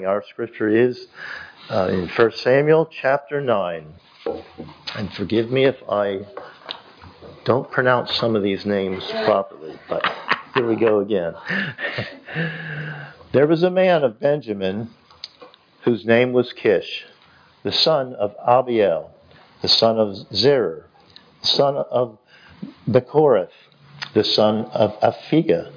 Our scripture is in 1 Samuel chapter 9. And forgive me if I don't pronounce some of these names properly, but here we go again. There was a man of Benjamin whose name was Kish, the son of Abiel, the son of Zerah, the son of Bechorath, the son of Aphiah,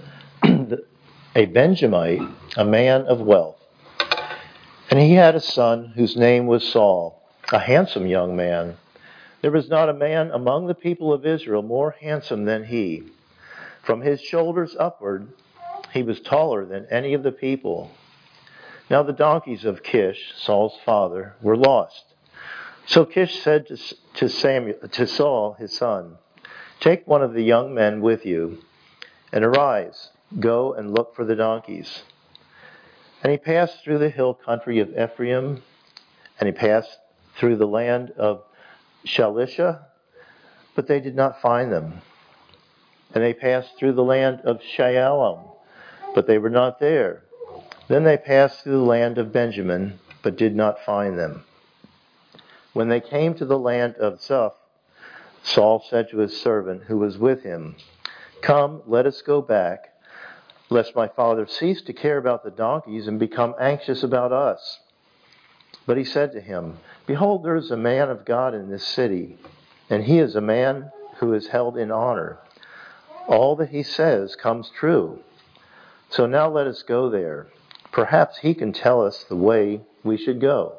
a Benjamite, a man of wealth. And he had a son whose name was Saul, a handsome young man. There was not a man among the people of Israel more handsome than he. From his shoulders upward, he was taller than any of the people. Now the donkeys of Kish, Saul's father, were lost. So Kish said to Saul, his son, "Take one of the young men with you, and arise, go and look for the donkeys." And he passed through the hill country of Ephraim, and he passed through the land of Shalisha, but they did not find them. And they passed through the land of Shaalim, but they were not there. Then they passed through the land of Benjamin, but did not find them. When they came to the land of Zuph, Saul said to his servant who was with him, "Come, let us go back, lest my father cease to care about the donkeys and become anxious about us." But he said to him, "Behold, there is a man of God in this city, and he is a man who is held in honor. All that he says comes true. So now let us go there. Perhaps he can tell us the way we should go."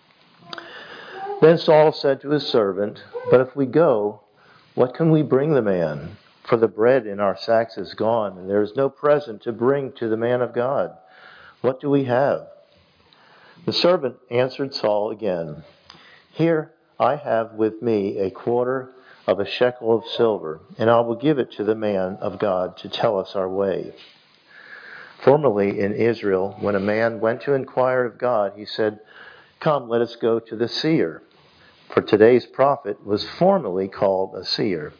Then Saul said to his servant, "But if we go, what can we bring the man? For the bread in our sacks is gone, and there is no present to bring to the man of God. What do we have?" The servant answered Saul again, "Here I have with me a quarter of a shekel of silver, and I will give it to the man of God to tell us our way." Formerly in Israel, when a man went to inquire of God, he said, "Come, let us go to the seer." For today's prophet was formerly called a seer.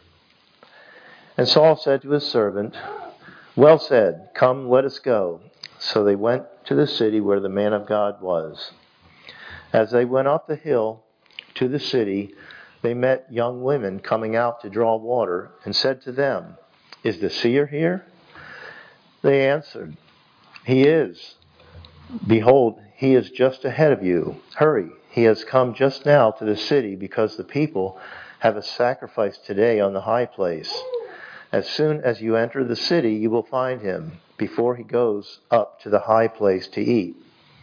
And Saul said to his servant, "Well said, come, let us go." So they went to the city where the man of God was. As they went up the hill to the city, they met young women coming out to draw water, and said to them, "Is the seer here?" They answered, "He is. Behold, he is just ahead of you. Hurry, he has come just now to the city, because the people have a sacrifice today on the high place. As soon as you enter the city, you will find him, before he goes up to the high place to eat.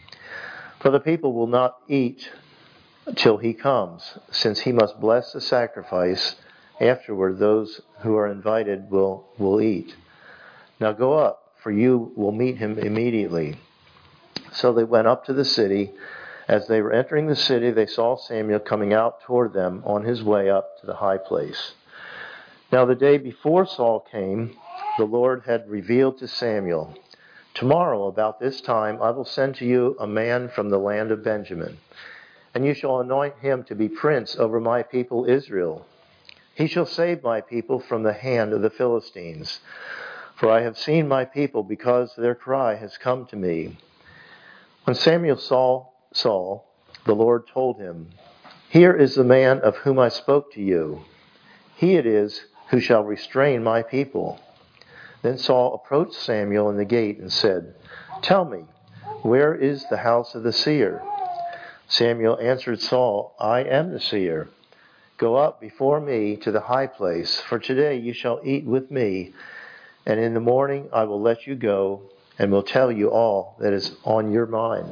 For the people will not eat till he comes, since he must bless the sacrifice. Afterward, those who are invited will eat. Now go up, for you will meet him immediately." So they went up to the city. As they were entering the city, they saw Samuel coming out toward them on his way up to the high place. Now the day before Saul came, the Lord had revealed to Samuel, "Tomorrow about this time I will send to you a man from the land of Benjamin, and you shall anoint him to be prince over my people Israel. He shall save my people from the hand of the Philistines. For I have seen my people, because their cry has come to me." When Samuel saw Saul, the Lord told him, "Here is the man of whom I spoke to you. He it is who shall restrain my people." Then Saul approached Samuel in the gate and said, "Tell me, where is the house of the seer?" Samuel answered Saul, "I am the seer. Go up before me to the high place, for today you shall eat with me, and in the morning I will let you go, and will tell you all that is on your mind.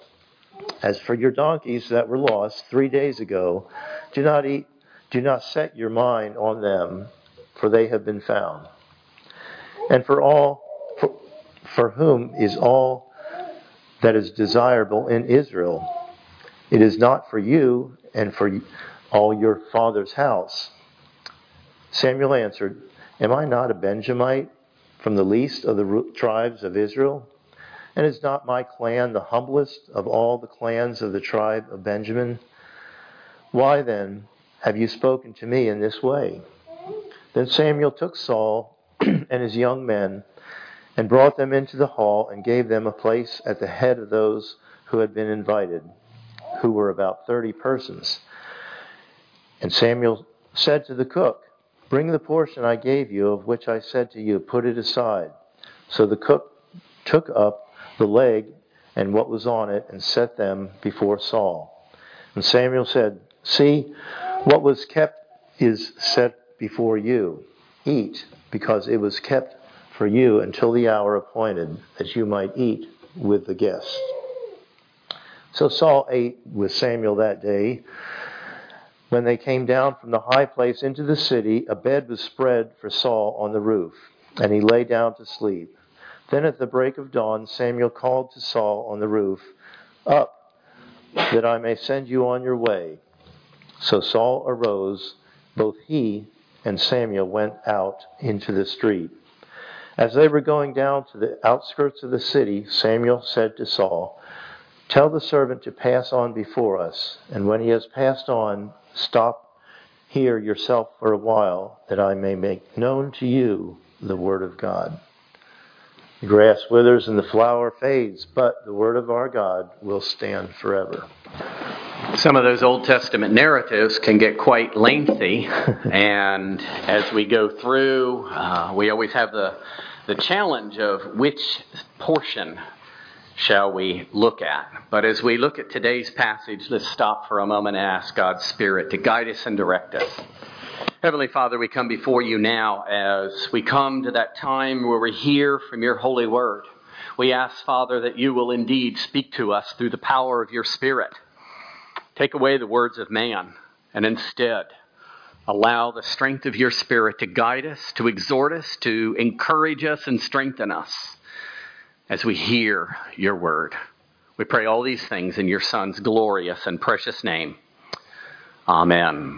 As for your donkeys that were lost 3 days ago, do not set your mind on them, for they have been found. And for whom is all that is desirable in Israel? It is not for you and for all your father's house." Samuel answered, "Am I not a Benjamite, from the least of the tribes of Israel? And is not my clan the humblest of all the clans of the tribe of Benjamin? Why then have you spoken to me in this way?" Then Samuel took Saul and his young men and brought them into the hall and gave them a place at the head of those who had been invited, who were about 30 persons. And Samuel said to the cook, "Bring the portion I gave you, of which I said to you, put it aside." So the cook took up the leg and what was on it and set them before Saul. And Samuel said, "See, what was kept is set before you. Eat, because it was kept for you until the hour appointed, that you might eat with the guests." So Saul ate with Samuel that day. When they came down from the high place into the city, a bed was spread for Saul on the roof, and he lay down to sleep. Then at the break of dawn, Samuel called to Saul on the roof, "Up, that I may send you on your way." So Saul arose, both he and Samuel went out into the street. As they were going down to the outskirts of the city, Samuel said to Saul, "Tell the servant to pass on before us, and when he has passed on, stop here yourself for a while, that I may make known to you the word of God." The grass withers and the flower fades, but the word of our God will stand forever. Some of those Old Testament narratives can get quite lengthy, and as we go through, we always have the challenge of which portion shall we look at. But as we look at today's passage, let's stop for a moment and ask God's Spirit to guide us and direct us. Heavenly Father, we come before you now as we come to that time where we hear from your holy word. We ask, Father, that you will indeed speak to us through the power of your Spirit. Take away the words of man, and instead allow the strength of your Spirit to guide us, to exhort us, to encourage us and strengthen us as we hear your word. We pray all these things in your Son's glorious and precious name. Amen.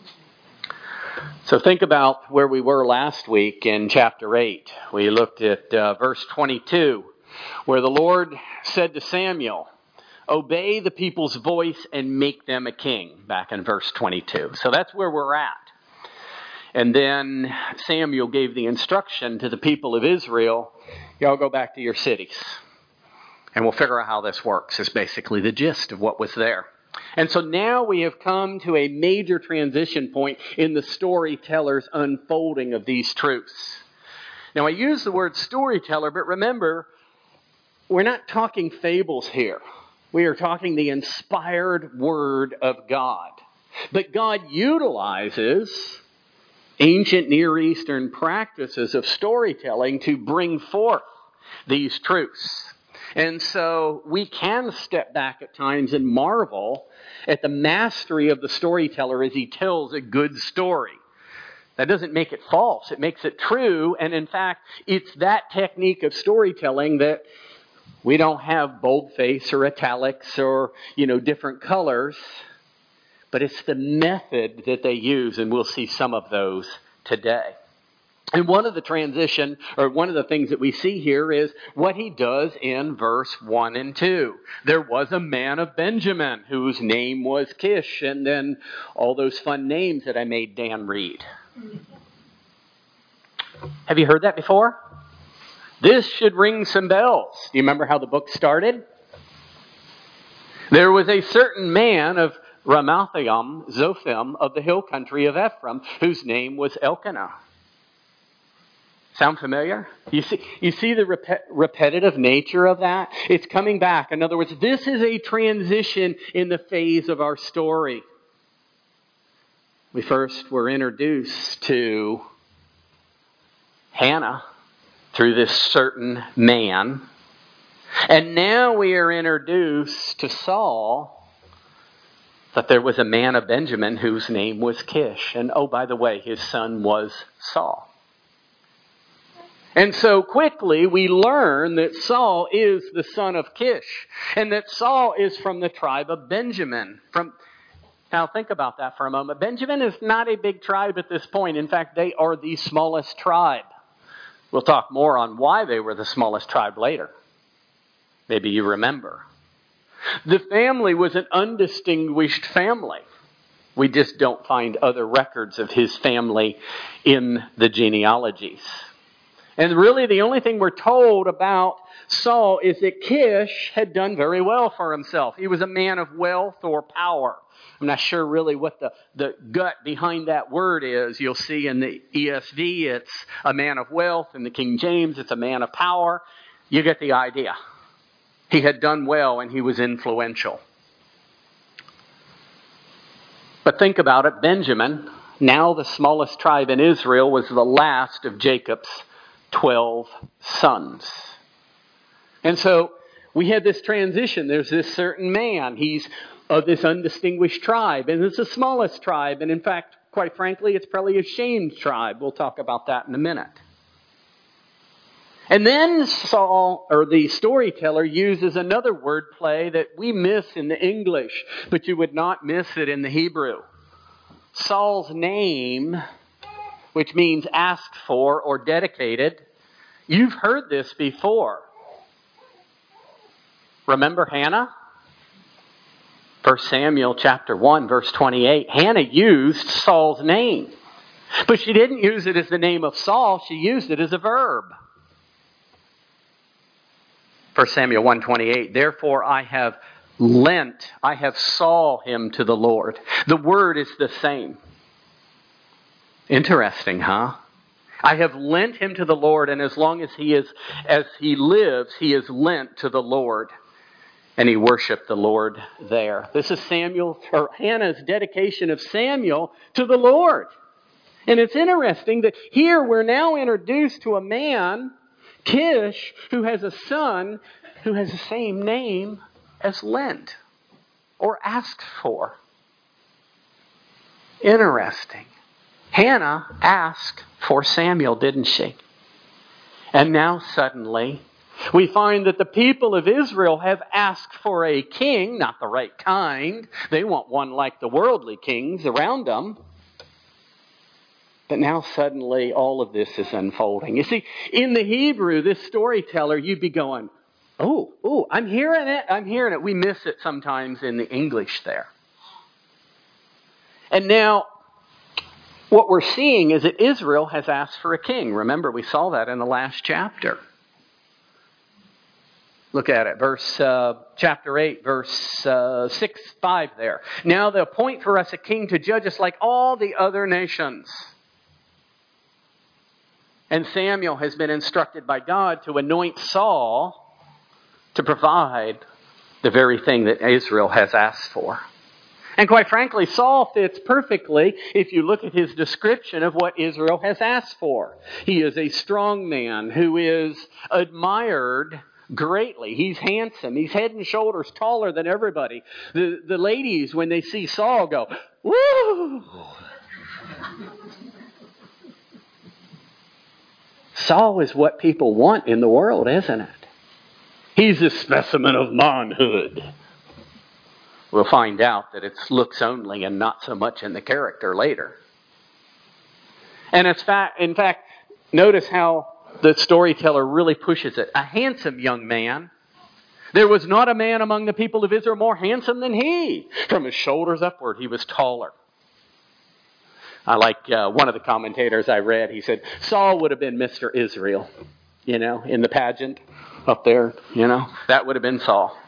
So think about where we were last week in chapter 8. We looked at verse 22, where the Lord said to Samuel, "Obey the people's voice and make them a king," back in verse 22. So that's where we're at. And then Samuel gave the instruction to the people of Israel, y'all go back to your cities. And we'll figure out how this works, is basically the gist of what was there. And so now we have come to a major transition point in the storyteller's unfolding of these truths. Now I use the word storyteller, but remember, we're not talking fables here. We are talking the inspired word of God. But God utilizes ancient Near Eastern practices of storytelling to bring forth these truths. And so we can step back at times and marvel at the mastery of the storyteller as he tells a good story. That doesn't make it false. It makes it true. And in fact, it's that technique of storytelling that we don't have boldface or italics or, different colors. But it's the method that they use, and we'll see some of those today. And one of the things that we see here is what he does in verse 1 and 2. There was a man of Benjamin whose name was Kish, and then all those fun names that I made Dan read. Have you heard that before? This should ring some bells. Do you remember how the book started? There was a certain man of Ramathaim, Zophim, of the hill country of Ephraim, whose name was Elkanah. Sound familiar? You see the repetitive nature of that? It's coming back. In other words, this is a transition in the phase of our story. We first were introduced to Hannah through this certain man. And now we are introduced to Saul, that there was a man of Benjamin whose name was Kish. And oh, by the way, his son was Saul. And so quickly we learn that Saul is the son of Kish, and that Saul is from the tribe of Benjamin. Now think about that for a moment. Benjamin is not a big tribe at this point. In fact, they are the smallest tribe. We'll talk more on why they were the smallest tribe later. Maybe you remember. The family was an undistinguished family. We just don't find other records of his family in the genealogies. And really the only thing we're told about Saul is that Kish had done very well for himself. He was a man of wealth or power. I'm not sure really what the gut behind that word is. You'll see in the ESV it's a man of wealth. In the King James it's a man of power. You get the idea. He had done well and he was influential. But think about it. Benjamin, now the smallest tribe in Israel, was the last of Jacob's 12 sons. And so we had this transition. There's this certain man. He's of this undistinguished tribe. And it's the smallest tribe. And in fact, quite frankly, it's probably a shamed tribe. We'll talk about that in a minute. And then Saul, or the storyteller, uses another wordplay that we miss in the English, but you would not miss it in the Hebrew. Saul's name, which means asked for or dedicated, you've heard this before. Remember Hannah? 1 Samuel chapter 1, verse 28. Hannah used Saul's name, but she didn't use it as the name of Saul. She used it as a verb. 1 Samuel 1:28, therefore I have Saul him to the Lord. The word is the same. Interesting, huh? I have lent him to the Lord, and as long as he lives, he is lent to the Lord. And he worshiped the Lord there. This is Hannah's dedication of Samuel to the Lord. And it's interesting that here we're now introduced to a man, Kish, who has a son who has the same name as lent or asked for. Interesting. Hannah asked for Samuel, didn't she? And now suddenly we find that the people of Israel have asked for a king, not the right kind. They want one like the worldly kings around them. But now suddenly all of this is unfolding. You see, in the Hebrew, this storyteller, you'd be going, oh, I'm hearing it. We miss it sometimes in the English there. And now, what we're seeing is that Israel has asked for a king. Remember, we saw that in the last chapter. Look at it, chapter 8, verse 6-5 there. Now they'll appoint for us a king to judge us like all the other nations. And Samuel has been instructed by God to anoint Saul to provide the very thing that Israel has asked for. And quite frankly, Saul fits perfectly if you look at his description of what Israel has asked for. He is a strong man who is admired greatly. He's handsome. He's head and shoulders taller than everybody. The ladies, when they see Saul, go, woo! Saul is what people want in the world, isn't it? He's a specimen of manhood. We'll find out that it's looks only and not so much in the character later. And in fact, notice how the storyteller really pushes it. A handsome young man. There was not a man among the people of Israel more handsome than he. From his shoulders upward, he was taller. I like one of the commentators I read. He said, Saul would have been Mr. Israel, in the pageant up there, That would have been Saul.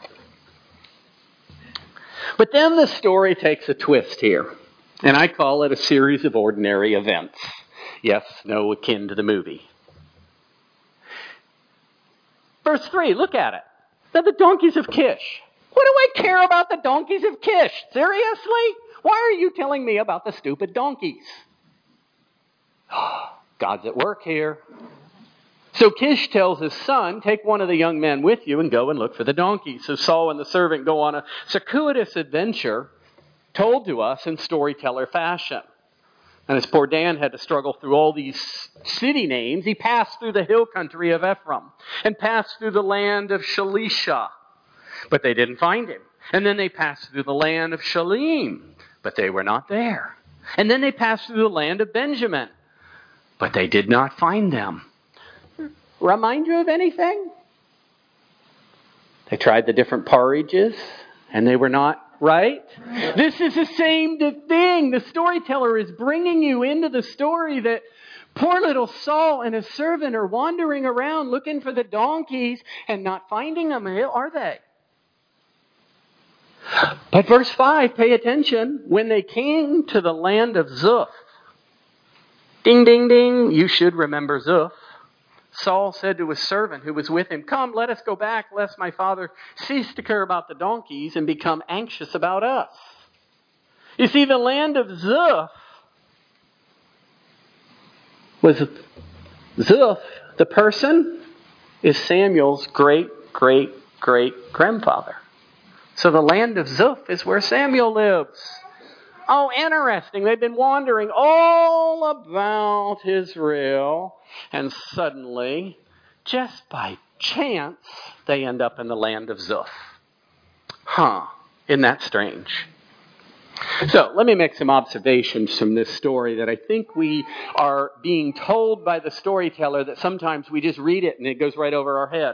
But then the story takes a twist here. And I call it a series of ordinary events. Yes, no akin to the movie. Verse 3, look at it. They're the donkeys of Kish. What do I care about the donkeys of Kish? Seriously? Why are you telling me about the stupid donkeys? God's at work here. So Kish tells his son, take one of the young men with you and go and look for the donkeys. So Saul and the servant go on a circuitous adventure told to us in storyteller fashion. And as poor Dan had to struggle through all these city names, he passed through the hill country of Ephraim and passed through the land of Shalisha. But they didn't find him. And then they passed through the land of Shalim. But they were not there. And then they passed through the land of Benjamin. But they did not find them. Remind you of anything? They tried the different porridges, and they were not right. This is the same thing. The storyteller is bringing you into the story that Poor little Saul and his servant are wandering around looking for the donkeys and not finding them, are they? But verse 5, pay attention. When they came to the land of Zuph, ding, ding, ding, you should remember Zuph. Saul said to his servant who was with him, come, let us go back, lest my father cease to care about the donkeys and become anxious about us. You see, the land of Zuph was Zuph, the person, is Samuel's great-great-great-grandfather. So the land of Zuph is where Samuel lives. Oh, interesting. They've been wandering all about Israel, and suddenly, just by chance, they end up in the land of Zuph. Isn't that strange? So let me make some observations from this story that I think we are being told by the storyteller that sometimes we just read it and it goes right over our head.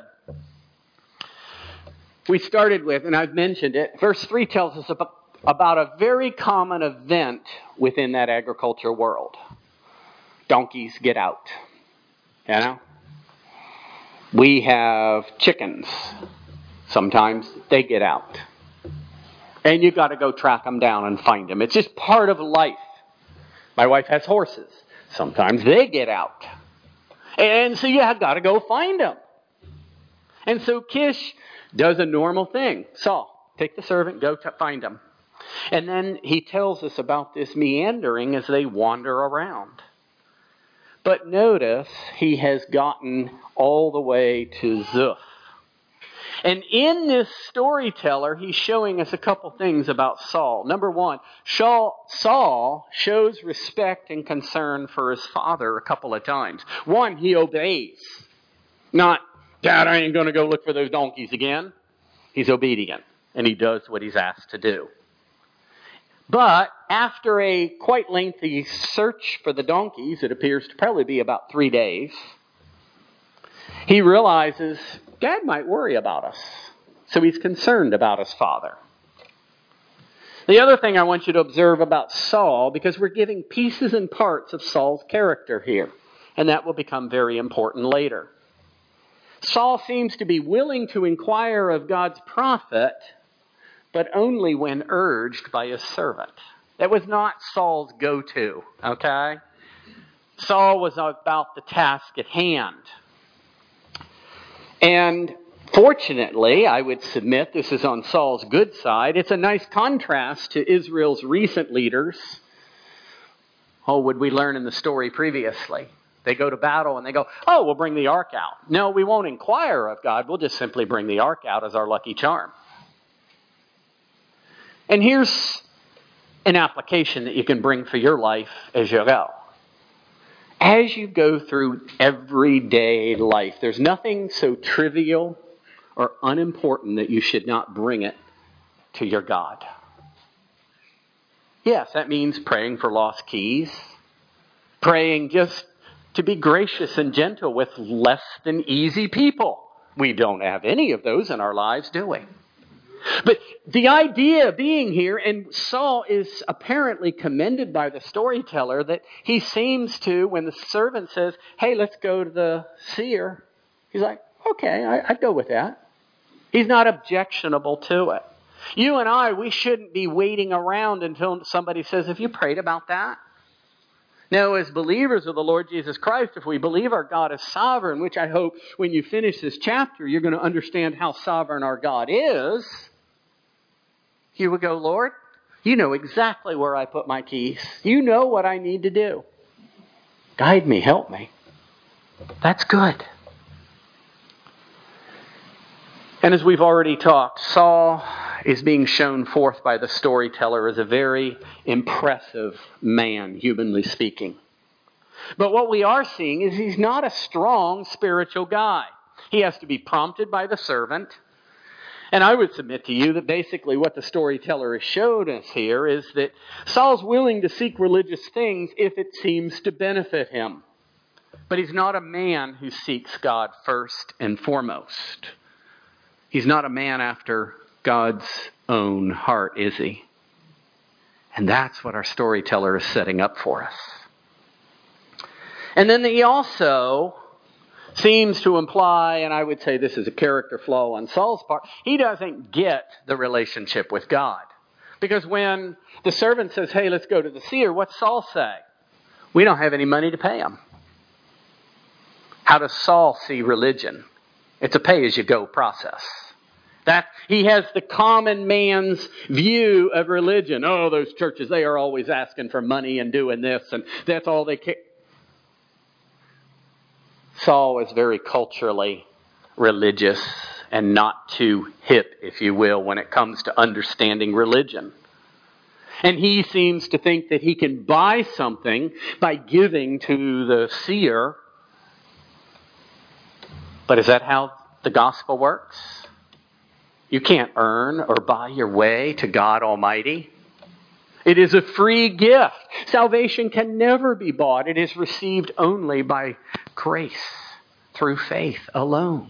We started with, and I've mentioned it, verse 3 tells us about a very common event within that agriculture world. Donkeys get out. You know? We have chickens. Sometimes they get out. And you've got to go track them down and find them. It's just part of life. My wife has horses. Sometimes they get out. And so you've got to go find them. And so Kish does a normal thing. Saul, take the servant, go find them. And then he tells us about this meandering as they wander around. But notice he has gotten all the way to Zuph. And in this storyteller, he's showing us a couple things about Saul. Number one, Saul shows respect and concern for his father a couple of times. One, he obeys. Not, Dad, I ain't going to go look for those donkeys again. He's obedient, and he does what he's asked to do. But after a quite lengthy search for the donkeys, it appears to probably be about 3 days, he realizes Dad might worry about us. So he's concerned about his father. The other thing I want you to observe about Saul, because we're giving pieces and parts of Saul's character here, and that will become very important later. Saul seems to be willing to inquire of God's prophet, but only when urged by his servant. That was not Saul's go-to, okay? Saul was about the task at hand. And fortunately, I would submit, this is on Saul's good side, it's a nice contrast to Israel's recent leaders. Oh, would we learn in the story previously? They go to battle and they go, oh, we'll bring the ark out. No, we won't inquire of God. We'll just simply bring the ark out as our lucky charm. And here's an application that you can bring for your life as you go. As you go through everyday life, there's nothing so trivial or unimportant that you should not bring it to your God. Yes, that means praying for lost keys, praying just to be gracious and gentle with less than easy people. We don't have any of those in our lives, do we? But the idea being here, and Saul is apparently commended by the storyteller, that he seems to, when the servant says, hey, let's go to the seer, he's like, okay, I'd go with that. He's not objectionable to it. You and I, we shouldn't be waiting around until somebody says, have you prayed about that? Now, as believers of the Lord Jesus Christ, if we believe our God is sovereign, which I hope when you finish this chapter, you're going to understand how sovereign our God is, you would go, Lord, you know exactly where I put my keys. You know what I need to do. Guide me, help me. That's good. And as we've already talked, Saul is being shown forth by the storyteller as a very impressive man, humanly speaking. But what we are seeing is he's not a strong spiritual guy. He has to be prompted by the servant. And I would submit to you that basically what the storyteller has showed us here is that Saul's willing to seek religious things if it seems to benefit him. But he's not a man who seeks God first and foremost. He's not a man after God's own heart, is he? And that's what our storyteller is setting up for us. And then he also seems to imply, and I would say this is a character flaw on Saul's part, he doesn't get the relationship with God. Because when the servant says, hey, let's go to the seer, what's Saul say? We don't have any money to pay him. How does Saul see religion? It's a pay-as-you-go process. That he has the common man's view of religion. Oh, those churches, they are always asking for money and doing this, and that's all they care. Saul was very culturally religious and not too hip, if you will, when it comes to understanding religion. And he seems to think that he can buy something by giving to the seer. But is that how the gospel works? You can't earn or buy your way to God Almighty. It is a free gift. Salvation can never be bought. It is received only by grace, through faith alone.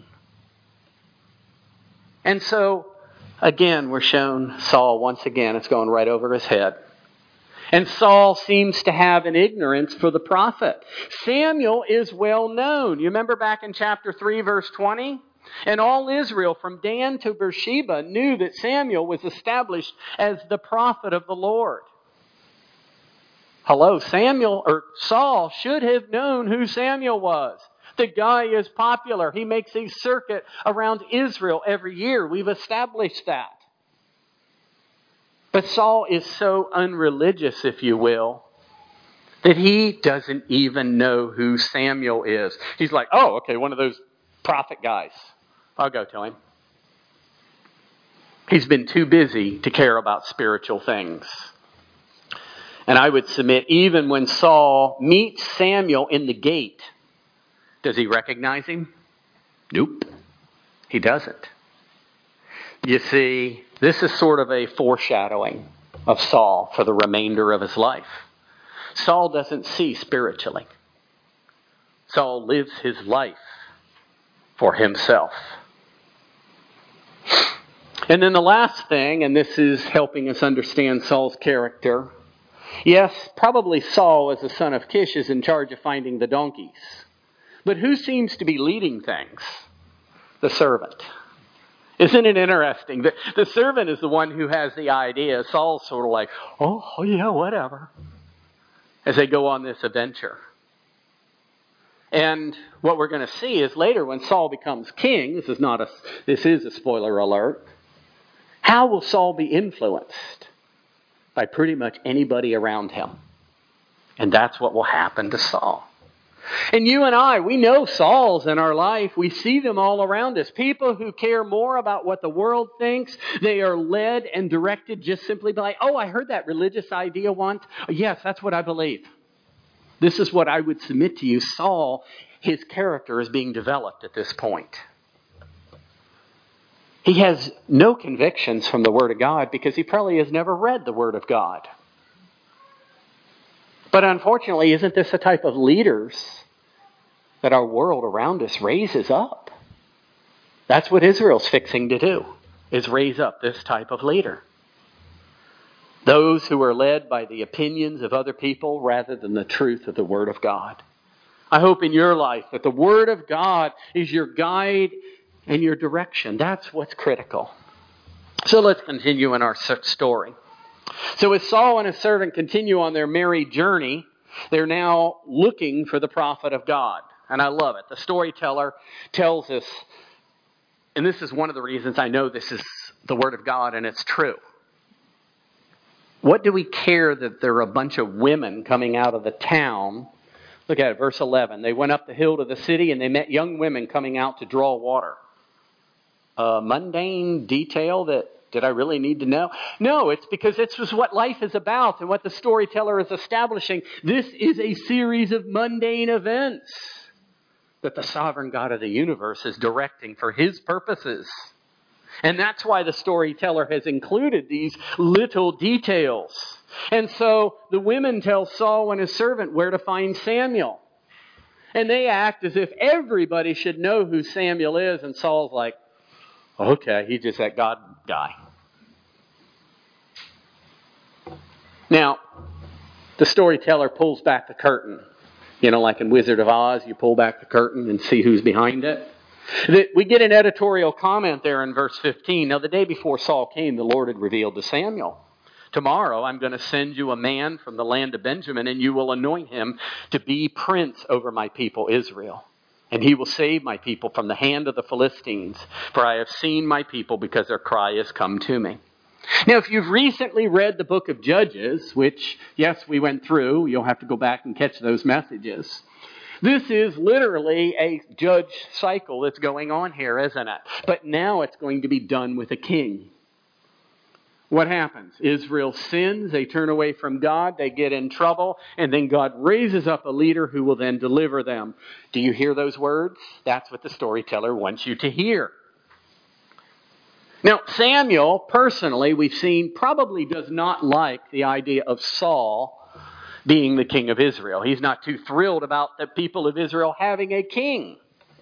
And so, again, we're shown Saul once again. It's going right over his head. And Saul seems to have an ignorance for the prophet. Samuel is well known. You remember back in chapter 3, verse 20? And all Israel from Dan to Beersheba knew that Samuel was established as the prophet of the Lord. Hello, Saul should have known who Samuel was. The guy is popular. He makes a circuit around Israel every year. We've established that. But Saul is so unreligious, if you will, that he doesn't even know who Samuel is. He's like, oh, okay, one of those prophet guys. I'll go to him. He's been too busy to care about spiritual things. And I would submit, even when Saul meets Samuel in the gate, does he recognize him? Nope, he doesn't. You see, this is sort of a foreshadowing of Saul for the remainder of his life. Saul doesn't see spiritually. Saul lives his life for himself. And then the last thing, and this is helping us understand Saul's character. Yes, probably Saul, as the son of Kish, is in charge of finding the donkeys. But who seems to be leading things? The servant. Isn't it interesting? The servant is the one who has the idea. Saul's sort of like, oh yeah, whatever, as they go on this adventure. And what we're going to see is later when Saul becomes king, this is a spoiler alert, how will Saul be influenced? By pretty much anybody around him. And that's what will happen to Saul. And you and I, we know Sauls in our life. We see them all around us. People who care more about what the world thinks. They are led and directed just simply by, oh, I heard that religious idea once. Yes, that's what I believe. This is what I would submit to you. Saul, his character is being developed at this point. He has no convictions from the Word of God because he probably has never read the Word of God. But unfortunately, isn't this the type of leaders that our world around us raises up? That's what Israel's fixing to do, is raise up this type of leader. Those who are led by the opinions of other people rather than the truth of the Word of God. I hope in your life that the Word of God is your guide and your direction. That's what's critical. So let's continue in our story. So as Saul and his servant continue on their merry journey, they're now looking for the prophet of God. And I love it. The storyteller tells us, and this is one of the reasons I know this is the Word of God and it's true. What do we care that there are a bunch of women coming out of the town? Look at it, verse 11. They went up the hill to the city and they met young women coming out to draw water. A mundane detail that, did I really need to know? No, it's because this is what life is about and what the storyteller is establishing. This is a series of mundane events that the sovereign God of the universe is directing for His purposes. And that's why the storyteller has included these little details. And so the women tell Saul and his servant where to find Samuel. And they act as if everybody should know who Samuel is. And Saul's like, okay, he's just that God guy. Now, the storyteller pulls back the curtain You know, like in Wizard of Oz, you pull back the curtain and see who's behind it. We get an editorial comment there in verse 15. Now, the day before Saul came, the Lord had revealed to Samuel, tomorrow I'm going to send you a man from the land of Benjamin, and you will anoint him to be prince over my people Israel. And he will save my people from the hand of the Philistines, for I have seen my people because their cry has come to me. Now, if you've recently read the book of Judges, which, yes, we went through, you'll have to go back and catch those messages. This is literally a judge cycle that's going on here, isn't it? But now it's going to be done with a king. What happens? Israel sins, they turn away from God, they get in trouble, and then God raises up a leader who will then deliver them. Do you hear those words? That's what the storyteller wants you to hear. Now, Samuel, personally, we've seen, probably does not like the idea of Saul being the king of Israel. He's not too thrilled about the people of Israel having a king.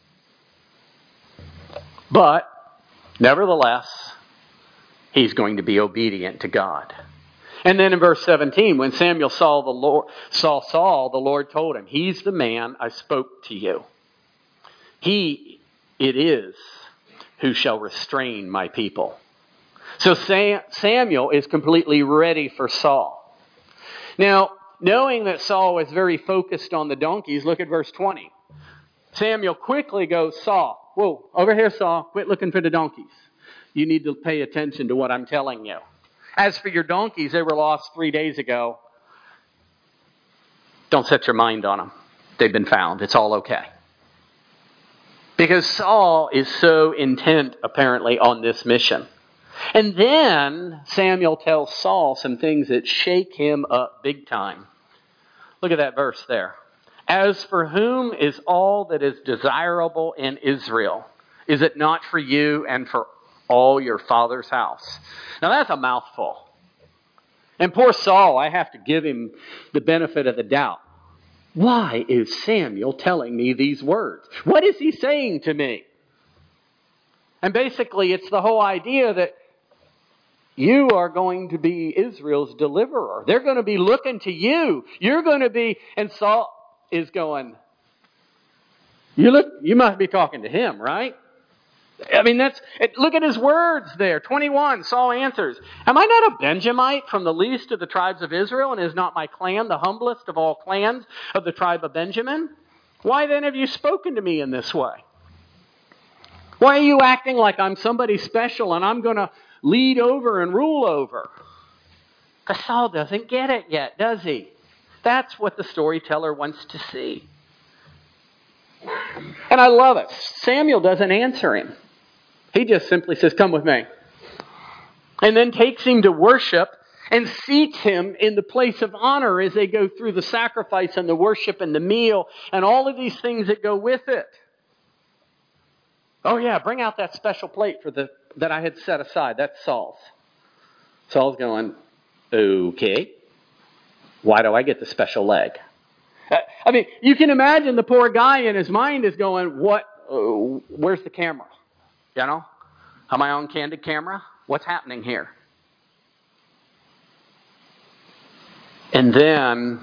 But, nevertheless, he's going to be obedient to God. And then in verse 17, when Samuel saw Saul, the Lord told him, he's the man I spoke to you. He it is who shall restrain my people. So Samuel is completely ready for Saul. Now, knowing that Saul was very focused on the donkeys, look at verse 20. Samuel quickly goes, Saul, whoa, over here, Saul, quit looking for the donkeys. You need to pay attention to what I'm telling you. As for your donkeys, they were lost 3 days ago. Don't set your mind on them. They've been found. It's all okay. Because Saul is so intent, apparently, on this mission. And then Samuel tells Saul some things that shake him up big time. Look at that verse there. As for whom is all that is desirable in Israel? Is it not for you and for all your father's house? Now that's a mouthful. And poor Saul, I have to give him the benefit of the doubt. Why is Samuel telling me these words? What is he saying to me? And basically, it's the whole idea that you are going to be Israel's deliverer. They're going to be looking to you. You're going to be, and Saul is going, you must be talking to him, right? I mean, look at his words there. 21, Saul answers, am I not a Benjamite from the least of the tribes of Israel, and is not my clan the humblest of all clans of the tribe of Benjamin? Why then have you spoken to me in this way? Why are you acting like I'm somebody special and I'm going to lead over and rule over? Because Saul doesn't get it yet, does he? That's what the storyteller wants to see. And I love it. Samuel doesn't answer him. He just simply says, come with me. And then takes him to worship and seats him in the place of honor as they go through the sacrifice and the worship and the meal and all of these things that go with it. Oh yeah, bring out that special plate that I had set aside. That's Saul's. Saul's going, okay, why do I get the special leg? I mean, you can imagine the poor guy in his mind is going, where's the camera? You know? Am I on candid camera? What's happening here? And then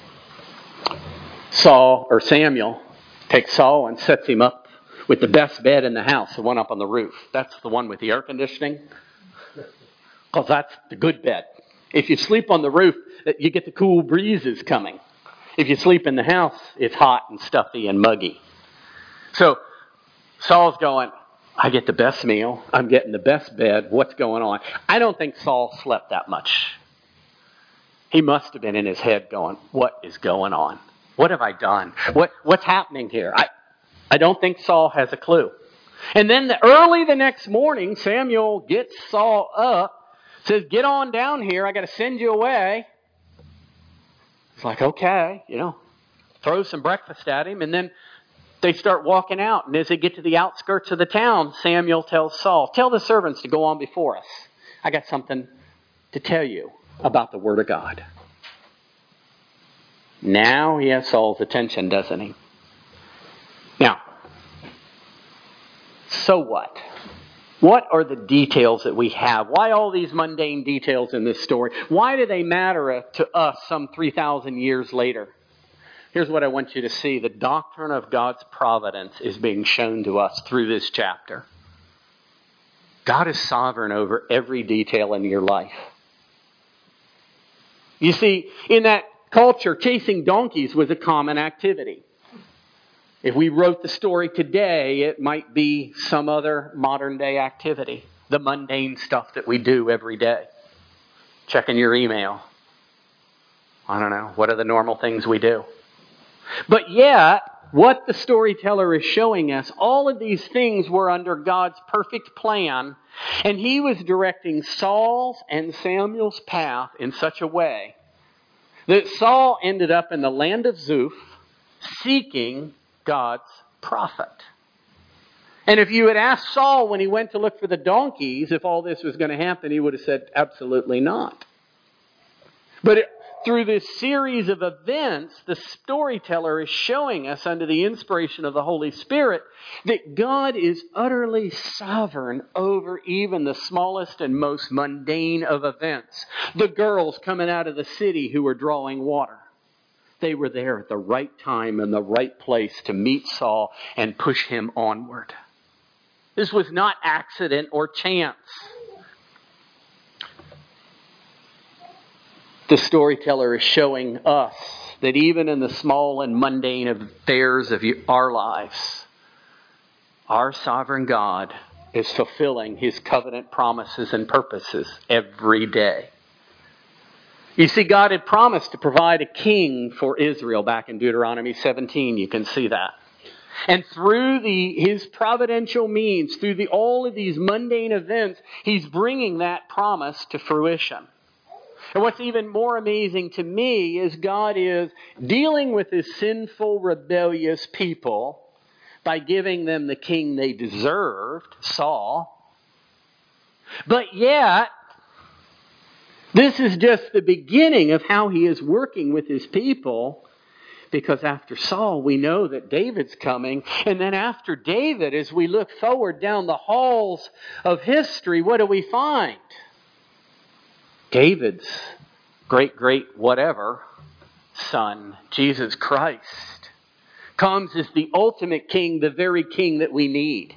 Samuel takes Saul and sets him up with the best bed in the house, the one up on the roof. That's the one with the air conditioning. Because that's the good bed. If you sleep on the roof, you get the cool breezes coming. If you sleep in the house, it's hot and stuffy and muggy. So Saul's going, I get the best meal. I'm getting the best bed. What's going on? I don't think Saul slept that much. He must have been in his head going, what is going on? What have I done? What's happening here? I don't think Saul has a clue. And then early the next morning, Samuel gets Saul up, says, get on down here. I got to send you away. It's like, okay, throws some breakfast at him, and then they start walking out. And as they get to the outskirts of the town, Samuel tells Saul, tell the servants to go on before us. I got something to tell you about the Word of God. Now he has Saul's attention, doesn't he? Now, so what? What are the details that we have? Why all these mundane details in this story? Why do they matter to us some 3,000 years later? Here's what I want you to see. The doctrine of God's providence is being shown to us through this chapter. God is sovereign over every detail in your life. You see, in that culture, chasing donkeys was a common activity. If we wrote the story today, it might be some other modern day activity. The mundane stuff that we do every day. Checking your email. I don't know. What are the normal things we do? But yet, what the storyteller is showing us, all of these things were under God's perfect plan, and He was directing Saul's and Samuel's path in such a way that Saul ended up in the land of Zuph seeking God's prophet. And if you had asked Saul when he went to look for the donkeys if all this was going to happen, he would have said, absolutely not. But through this series of events, the storyteller is showing us, under the inspiration of the Holy Spirit, that God is utterly sovereign over even the smallest and most mundane of events. The girls coming out of the city who were drawing water. They were there at the right time and the right place to meet Saul and push him onward. This was not accident or chance. The storyteller is showing us that even in the small and mundane affairs of our lives, our sovereign God is fulfilling His covenant promises and purposes every day. You see, God had promised to provide a king for Israel back in Deuteronomy 17. You can see that. And through His providential means, through all of these mundane events, He's bringing that promise to fruition. And what's even more amazing to me is God is dealing with His sinful, rebellious people by giving them the king they deserved, Saul. But yet, this is just the beginning of how He is working with His people, because after Saul, we know that David's coming. And then after David, as we look forward down the halls of history, what do we find? David's great whatever son, Jesus Christ, comes as the ultimate king, the very king that we need.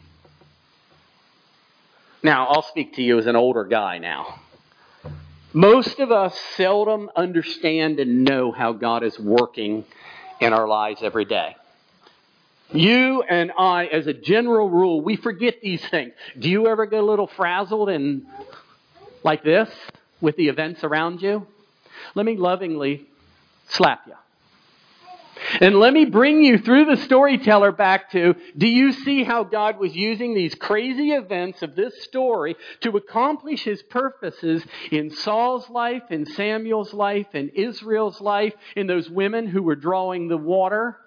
Now, I'll speak to you as an older guy now. Most of us seldom understand and know how God is working in our lives every day. You and I, as a general rule, we forget these things. Do you ever get a little frazzled and like this with the events around you? Let me lovingly slap you. And let me bring you through the storyteller back to, do you see how God was using these crazy events of this story to accomplish His purposes in Saul's life, in Samuel's life, in Israel's life, in those women who were drawing the water?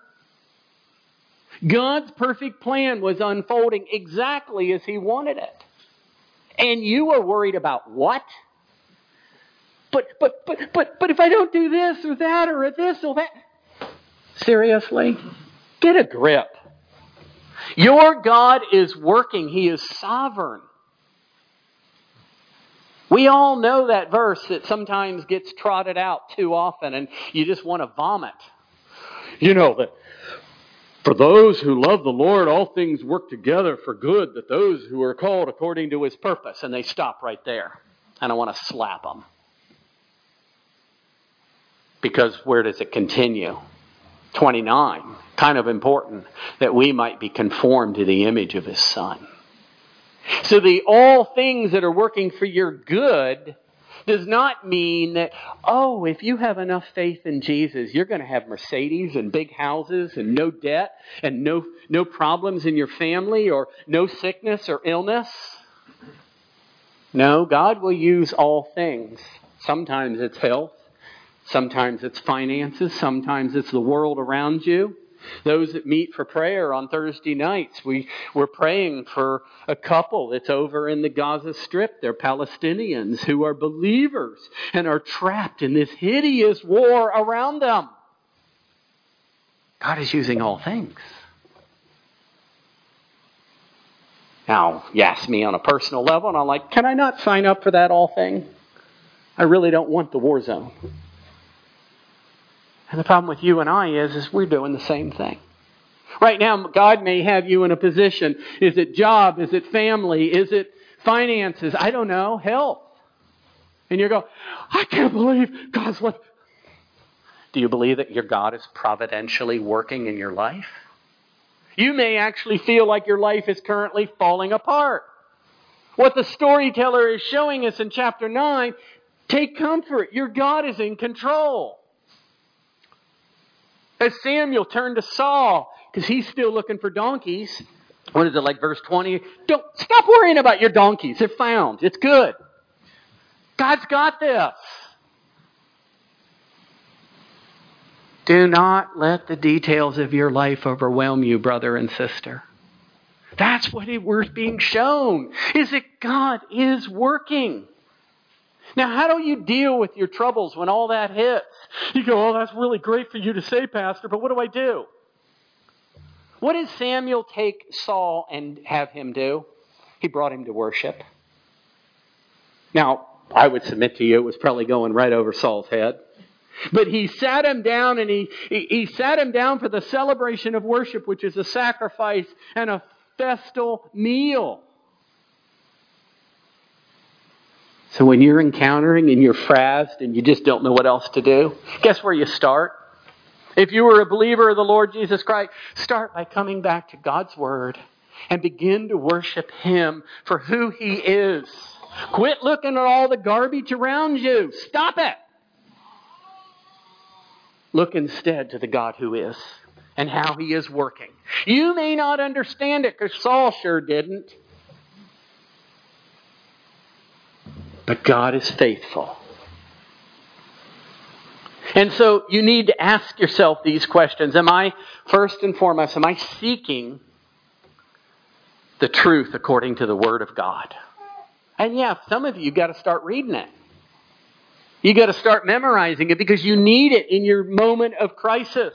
God's perfect plan was unfolding exactly as He wanted it. And you are worried about what? But if I don't do this or that or this or that. Seriously? Get a grip. Your God is working. He is sovereign. We all know that verse that sometimes gets trotted out too often and you just want to vomit. You know that for those who love the Lord, all things work together for good, that those who are called according to His purpose. And they stop right there. And I want to slap them. Because where does it continue? 29, kind of important, that we might be conformed to the image of His Son. So the all things that are working for your good does not mean that, oh, if you have enough faith in Jesus, you're going to have Mercedes and big houses and no debt and no problems in your family or no sickness or illness. No, God will use all things. Sometimes it's health. Sometimes it's finances. Sometimes it's the world around you. Those that meet for prayer on Thursday nights, we're praying for a couple that's over in the Gaza Strip. They're Palestinians who are believers and are trapped in this hideous war around them. God is using all things. Now, you ask me on a personal level, and I'm like, can I not sign up for that all thing? I really don't want the war zone. And the problem with you and I is we're doing the same thing. Right now, God may have you in a position. Is it job? Is it family? Is it finances? I don't know. Health. And you go, I can't believe God's what. Do you believe that your God is providentially working in your life? You may actually feel like your life is currently falling apart. What the storyteller is showing us in chapter 9, take comfort. Your God is in control. As Samuel turned to Saul, because he's still looking for donkeys. What is it, like verse 20? Don't stop worrying about your donkeys. They're found. It's good. God's got this. Do not let the details of your life overwhelm you, brother and sister. That's what we're being shown, is that God is working. Now, how do you deal with your troubles when all that hits? You go, oh, that's really great for you to say, Pastor, but what do I do? What did Samuel take Saul and have him do? He brought him to worship. Now, I would submit to you it was probably going right over Saul's head. But he sat him down and he sat him down for the celebration of worship, which is a sacrifice and a festal meal. So when you're encountering and you're frazzed and you just don't know what else to do, guess where you start? If you were a believer of the Lord Jesus Christ, start by coming back to God's Word and begin to worship Him for who He is. Quit looking at all the garbage around you. Stop it. Look instead to the God who is and how He is working. You may not understand it because Saul sure didn't. But God is faithful. And so you need to ask yourself these questions. First and foremost, am I seeking the truth according to the Word of God? And yeah, some of you got to start reading it. You got to start memorizing it because you need it in your moment of crisis.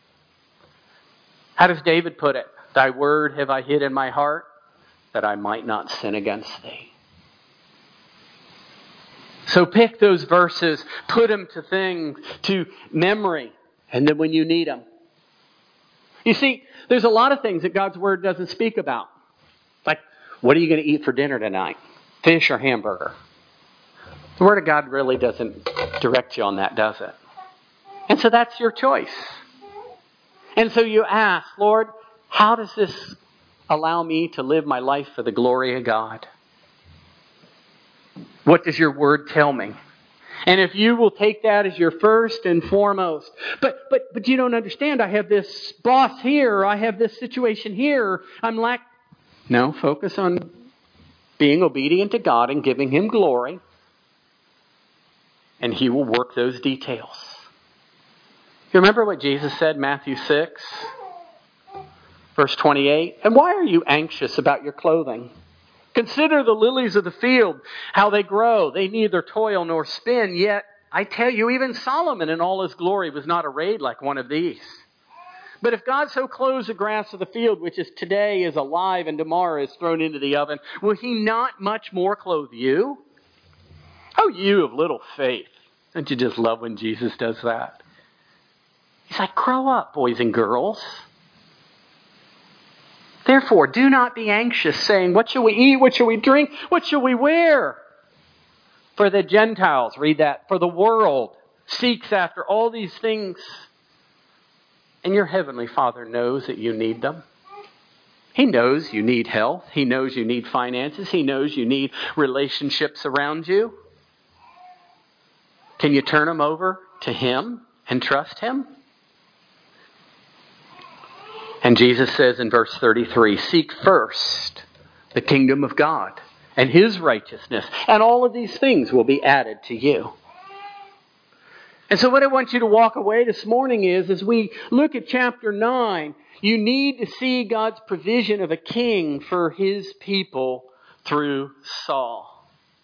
How does David put it? Thy word have I hid in my heart that I might not sin against thee. So pick those verses, put them to memory, and then when you need them. You see, there's a lot of things that God's Word doesn't speak about. Like, what are you going to eat for dinner tonight? Fish or hamburger? The Word of God really doesn't direct you on that, does it? And so that's your choice. And so you ask, Lord, how does this allow me to live my life for the glory of God? What does your Word tell me? And if you will take that as your first and foremost, but you don't understand, I have this boss here, or I have this situation here, No, focus on being obedient to God and giving Him glory, and He will work those details. You remember what Jesus said in Matthew 6, verse 28? And why are you anxious about your clothing? Consider the lilies of the field, how they grow. They neither toil nor spin. Yet, I tell you, even Solomon in all his glory was not arrayed like one of these. But if God so clothes the grass of the field, which is today is alive and tomorrow is thrown into the oven, will He not much more clothe you? Oh, you of little faith. Don't you just love when Jesus does that? He's like, grow up, boys and girls. Therefore, do not be anxious, saying, what shall we eat? What shall we drink? What shall we wear? For the Gentiles, read that, for the world seeks after all these things. And your Heavenly Father knows that you need them. He knows you need health. He knows you need finances. He knows you need relationships around you. Can you turn them over to Him and trust Him? And Jesus says in verse 33, seek first the kingdom of God and His righteousness, and all of these things will be added to you. And so what I want you to walk away this morning is, as we look at chapter 9, you need to see God's provision of a king for His people through Saul.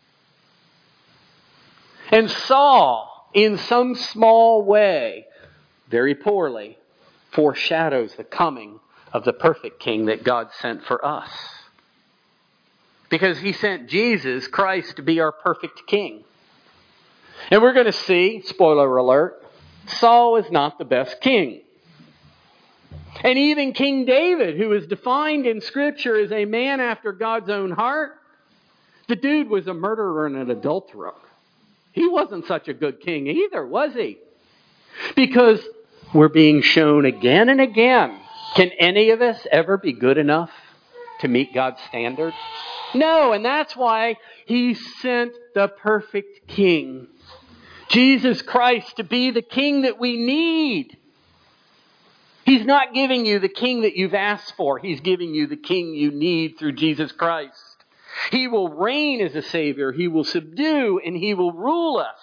And Saul, in some small way, very poorly, foreshadows the coming of the perfect king that God sent for us. Because He sent Jesus Christ to be our perfect king. And we're going to see, spoiler alert, Saul was not the best king. And even King David, who is defined in Scripture as a man after God's own heart, the dude was a murderer and an adulterer. He wasn't such a good king either, was he? Because we're being shown again and again, can any of us ever be good enough to meet God's standard? No, and that's why He sent the perfect King, Jesus Christ, to be the King that we need. He's not giving you the King that you've asked for. He's giving you the King you need through Jesus Christ. He will reign as a Savior. He will subdue and He will rule us.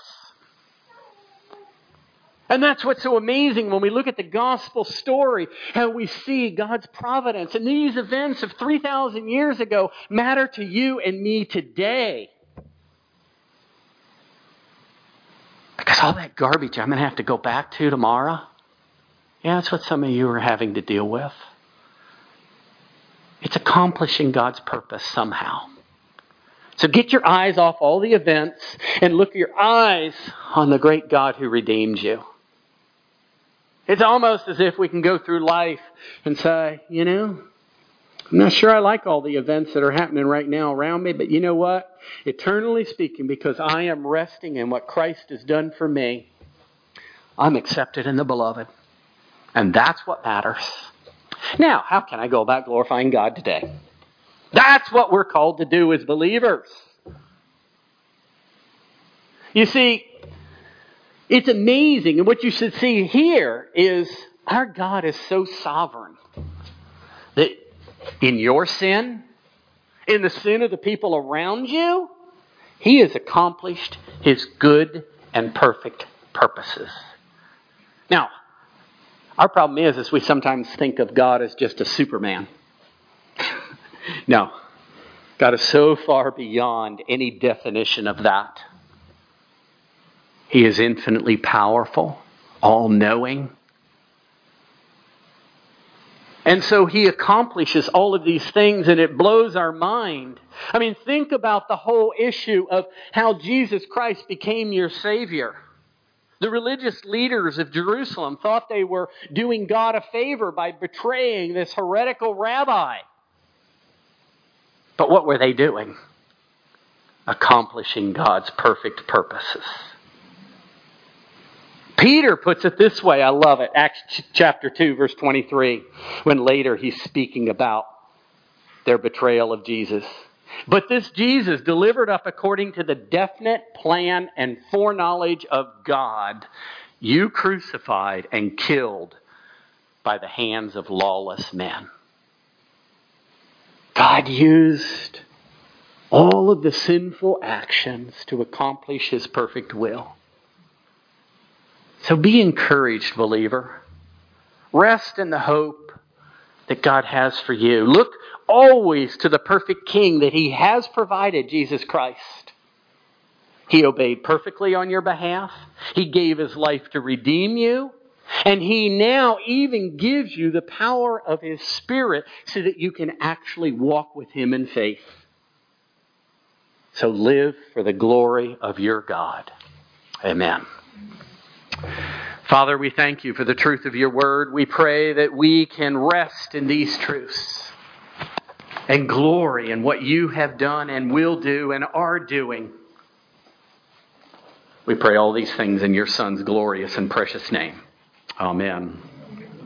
And that's what's so amazing when we look at the gospel story, how we see God's providence. And these events of 3,000 years ago matter to you and me today. Because all that garbage I'm going to have to go back to tomorrow, yeah, that's what some of you are having to deal with. It's accomplishing God's purpose somehow. So get your eyes off all the events and look your eyes on the great God who redeemed you. It's almost as if we can go through life and say, I'm not sure I like all the events that are happening right now around me, but you know what? Eternally speaking, because I am resting in what Christ has done for me, I'm accepted in the beloved. And that's what matters. Now, how can I go about glorifying God today? That's what we're called to do as believers. You see, it's amazing. And what you should see here is our God is so sovereign that in your sin, in the sin of the people around you, He has accomplished His good and perfect purposes. Now, our problem is we sometimes think of God as just a Superman. No, God is so far beyond any definition of that. He is infinitely powerful, all-knowing. And so He accomplishes all of these things, and it blows our mind. I mean, think about the whole issue of how Jesus Christ became your Savior. The religious leaders of Jerusalem thought they were doing God a favor by betraying this heretical rabbi. But what were they doing? Accomplishing God's perfect purposes. Peter puts it this way, I love it, Acts chapter 2, verse 23, when later he's speaking about their betrayal of Jesus. But this Jesus, delivered up according to the definite plan and foreknowledge of God, you crucified and killed by the hands of lawless men. God used all of the sinful actions to accomplish His perfect will. So be encouraged, believer. Rest in the hope that God has for you. Look always to the perfect King that He has provided, Jesus Christ. He obeyed perfectly on your behalf. He gave His life to redeem you. And He now even gives you the power of His Spirit so that you can actually walk with Him in faith. So live for the glory of your God. Amen. Father, we thank You for the truth of Your word. We pray that we can rest in these truths and glory in what You have done and will do and are doing. We pray all these things in Your Son's glorious and precious name. Amen.